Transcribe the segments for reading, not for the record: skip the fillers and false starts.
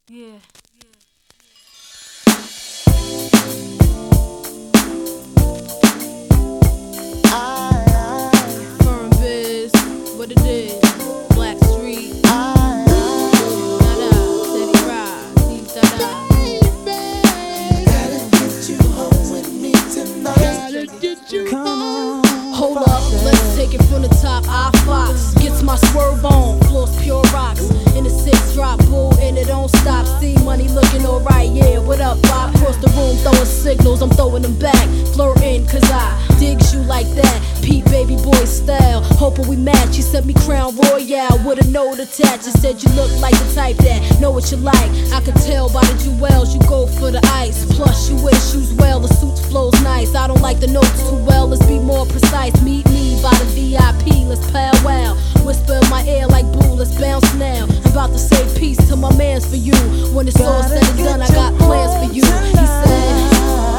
Yeah. Firm biz, what it is, Black Street. Da-da, steady ride, deep da-da. Hold up, let's take it from the top. I Fox gets my swerve on, floors pure rocks. In the 6 drop, bull, and it don't stop. See money looking alright, yeah. What up, Bob? Across the room, throwing signals, I'm throwing them back. Flirting, cause I digs you like that. Pete baby boy style, hoping we match. You sent me Crown Royale with a note attached. You said you look like the type that know what you like. I could tell by the jewels, you go for the ice. Plus, you wear shoes well, the suit flows nice. I don't like the notes too well, let's be more precise. Meet me by the VIP, let's powwow. Whisper in my ear like boo, let's bounce now. I'm about to say peace to my mans for you. When it's all said and done, I got plans for you. He said,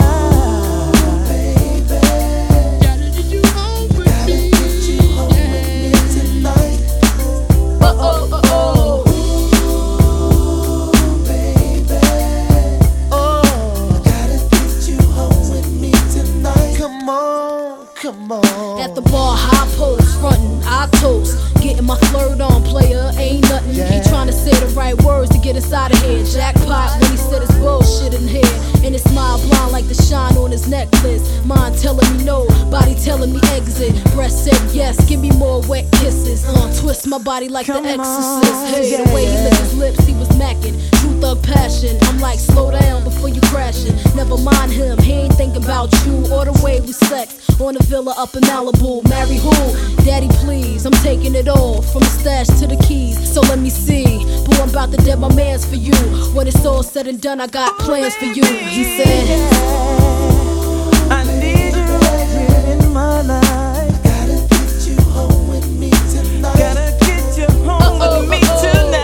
Come on. At the bar, high post, frontin', I toast. Getting my flirt on, player, ain't nothing. He tryna say the right words to get inside of here. Jackpot when he said his bullshit in here. And his smile blind like the shine on his necklace. Mind telling me no, body telling me exit. Breast said yes, give me more wet kisses. Twist my body like the exorcist. Hey, the way he licked his lips, he was macking. True thug passion, I'm like slow down before you crashing. Never mind him, he ain't thinking about you or the way we sex. On a villa up in Malibu, marry who? Daddy please, I'm taking it all, from the stash to the keys. So let me see, boy I'm about to dead my mans for you. When it's all said and done, I got plans for you. He said, I need you right here in my life. Gotta get you home with me tonight. Gotta get you home with me tonight.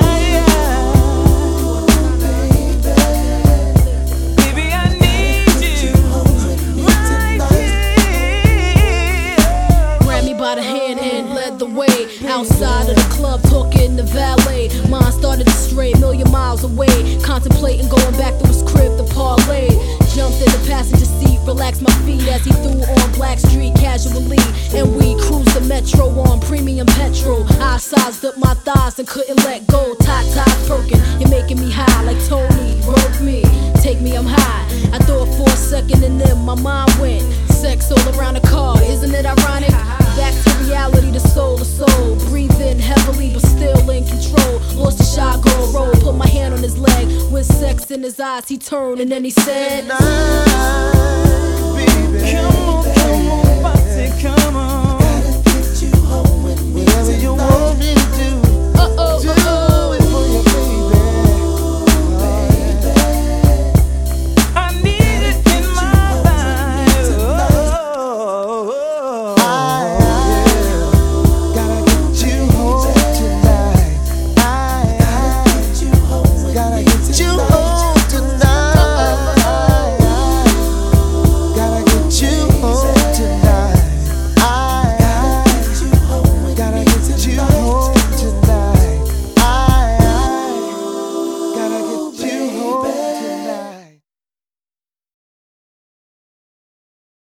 Baby, I need you right here. grabbed me by the hand and led the way. Outside of the club, talking to valet. Mine started to stray, million miles away. Contemplating going back to his crib to parlay. Jumped in the passenger seat, relaxed my feet as he threw on Black Street casually. And we cruised the metro on premium petrol. I sized up my thighs and couldn't let go. Tie perking, you're making me high like Tony. Rope me, take me, I'm high. I thought for a second and then my mind went. Sex all around the car, isn't it ironic? Back to reality, the soul to soul. Breathe in heavily, but still in control. Lost the shot, girl roll. Put my hand on his leg. With sex in his eyes, he turned and then he said, Come on, party, come on. Gotta get you home with me. Wherever you want.